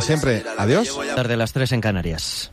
siempre. Adiós. Tarde las 3 en Canarias.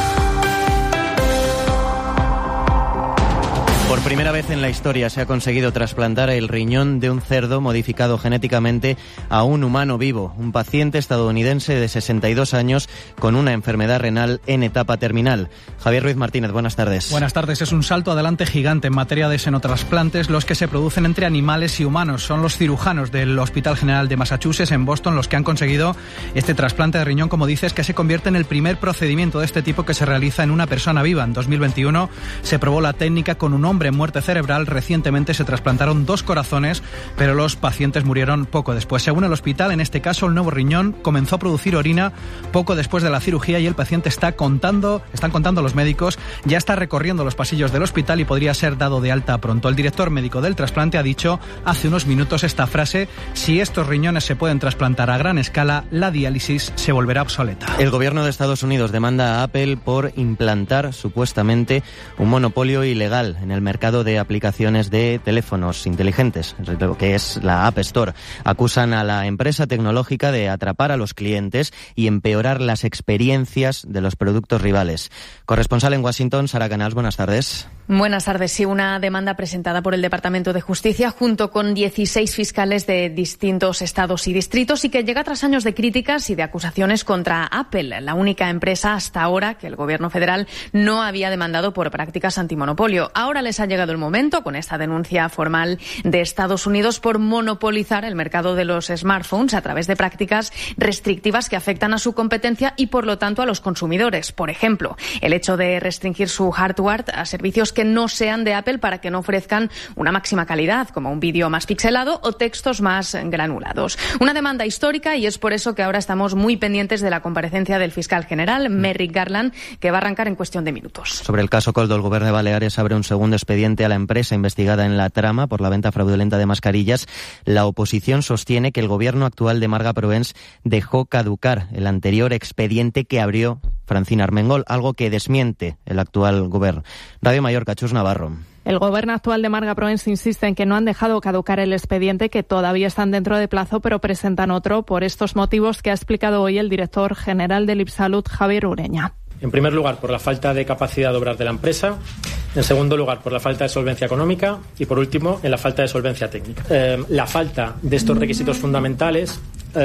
Por primera vez en la historia se ha conseguido trasplantar el riñón de un cerdo modificado genéticamente a un humano vivo, un paciente estadounidense de 62 años con una enfermedad renal en etapa terminal. Javier Ruiz Martínez, buenas tardes. Buenas tardes. Es un salto adelante gigante en materia de xenotrasplantes los que se producen entre animales y humanos. Son los cirujanos del Hospital General de Massachusetts en Boston los que han conseguido este trasplante de riñón, como dices, que se convierte en el primer procedimiento de este tipo que se realiza en una persona viva. En 2021 se probó la técnica con un hombre en muerte cerebral. Recientemente se trasplantaron 2 corazones, pero los pacientes murieron poco después. Según el hospital, en este caso, el nuevo riñón comenzó a producir orina poco después de la cirugía y el paciente están contando los médicos, ya está recorriendo los pasillos del hospital y podría ser dado de alta pronto. El director médico del trasplante ha dicho hace unos minutos esta frase: si estos riñones se pueden trasplantar a gran escala, la diálisis se volverá obsoleta. El gobierno de Estados Unidos demanda a Apple por implantar supuestamente un monopolio ilegal en el mercado de aplicaciones de teléfonos inteligentes, lo que es la App Store. Acusan a la empresa tecnológica de atrapar a los clientes y empeorar las experiencias de los productos rivales. Corresponsal en Washington, Sara Canals, buenas tardes. Buenas tardes. Sí, una demanda presentada por el Departamento de Justicia junto con 16 fiscales de distintos estados y distritos y que llega tras años de críticas y de acusaciones contra Apple, la única empresa hasta ahora que el gobierno federal no había demandado por prácticas antimonopolio. Ahora les ha llegado el momento con esta denuncia formal de Estados Unidos por monopolizar el mercado de los smartphones a través de prácticas restrictivas que afectan a su competencia y, por lo tanto, a los consumidores. Por ejemplo, el hecho de restringir su hardware a servicios que no sean de Apple para que no ofrezcan una máxima calidad, como un vídeo más pixelado o textos más granulados. Una demanda histórica y es por eso que ahora estamos muy pendientes de la comparecencia del fiscal general, Merrick Garland, que va a arrancar en cuestión de minutos. Sobre el caso Coldo, el Gobierno de Baleares abre un segundo expediente a la empresa investigada en la trama por la venta fraudulenta de mascarillas. La oposición sostiene que el gobierno actual de Marga Proens dejó caducar el anterior expediente que abrió Francina Armengol, algo que desmiente el actual gobierno. Radio Mallorca, Chus Navarro. El gobierno actual de Marga Proens insiste en que no han dejado caducar el expediente, que todavía están dentro de plazo, pero presentan otro por estos motivos que ha explicado hoy el director general del IPSalud, Javier Ureña. En primer lugar, por la falta de capacidad de obrar de la empresa. En segundo lugar, por la falta de solvencia económica. Y por último, en la falta de solvencia técnica. La falta de estos requisitos fundamentales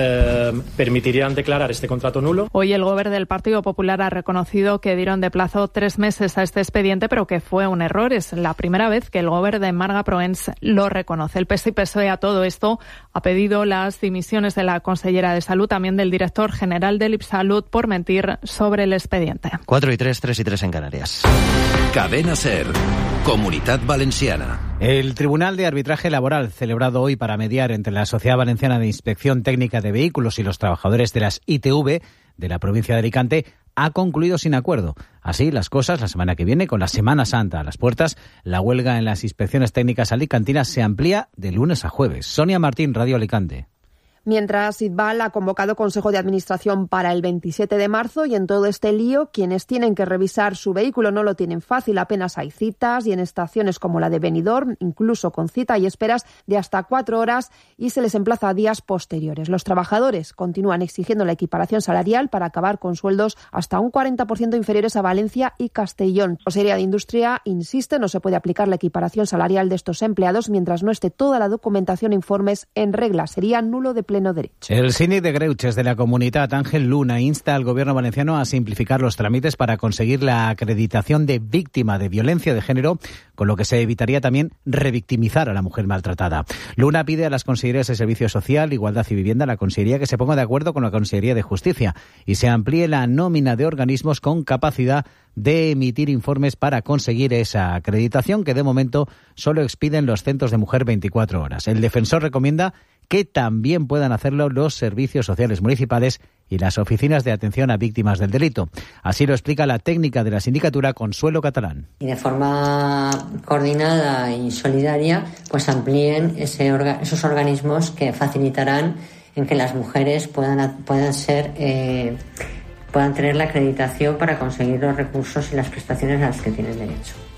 permitirían declarar este contrato nulo. Hoy el gobierno del Partido Popular ha reconocido que dieron de plazo 3 meses a este expediente, pero que fue un error. Es la primera vez que el gobierno de Marga Proens lo reconoce. El PS y PSOE a todo esto ha pedido las dimisiones de la consellera de Salud, también del director general del IPSalud, por mentir sobre el expediente. 4 y 3, 3 y 3 en Canarias. Cadena SER, Comunitat Valenciana. El Tribunal de Arbitraje Laboral, celebrado hoy para mediar entre la Sociedad Valenciana de Inspección Técnica de Vehículos y los trabajadores de las ITV de la provincia de Alicante, ha concluido sin acuerdo. Así las cosas, la semana que viene, con la Semana Santa a las puertas, la huelga en las inspecciones técnicas alicantinas se amplía de lunes a jueves. Sonia Martín, Radio Alicante. Mientras, Itval ha convocado Consejo de Administración para el 27 de marzo y en todo este lío, quienes tienen que revisar su vehículo no lo tienen fácil. Apenas hay citas y en estaciones como la de Benidorm, incluso con cita y esperas de hasta 4 horas y se les emplaza a días posteriores. Los trabajadores continúan exigiendo la equiparación salarial para acabar con sueldos hasta un 40% inferiores a Valencia y Castellón. La Consejería de Industria insiste, no se puede aplicar la equiparación salarial de estos empleados mientras no esté toda la documentación e informes en regla. Sería nulo de pleno derecho. El síndic de Greuges de la Comunitat, Ángel Luna, insta al gobierno valenciano a simplificar los trámites para conseguir la acreditación de víctima de violencia de género, con lo que se evitaría también revictimizar a la mujer maltratada. Luna pide a las consejerías de Servicio Social, Igualdad y Vivienda, la Consellería, que se ponga de acuerdo con la Consellería de Justicia y se amplíe la nómina de organismos con capacidad de emitir informes para conseguir esa acreditación, que de momento solo expiden los centros de mujer 24 horas. El defensor recomienda que también puedan hacerlo los servicios sociales municipales y las oficinas de atención a víctimas del delito. Así lo explica la técnica de la sindicatura Consuelo Catalán. Y de forma coordinada y solidaria, pues amplíen esos organismos que facilitarán en que las mujeres puedan tener la acreditación para conseguir los recursos y las prestaciones a las que tienen derecho.